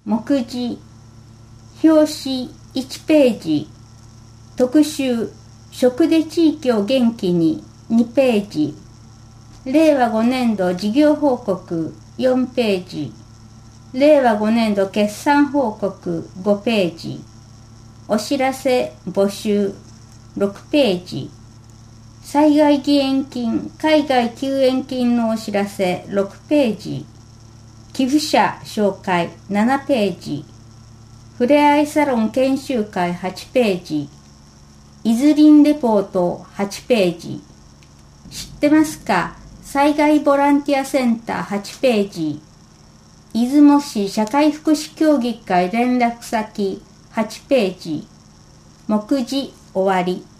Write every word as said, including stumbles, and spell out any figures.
目次、表紙いちページ、特集、食で地域を元気ににページ、れいわごねんど事業報告よんページ、れいわごねんど決算報告ごページ、お知らせ募集ろくページ、災害義援金、海外救援金のお知らせろくページ、寄付者紹介ななページ、ふれあいサロン研修会はちページ、いずりんレポートはちページ、知ってますか災害ボランティアセンターはちページ、出雲市社会福祉協議会連絡先はちページ、目次終わり。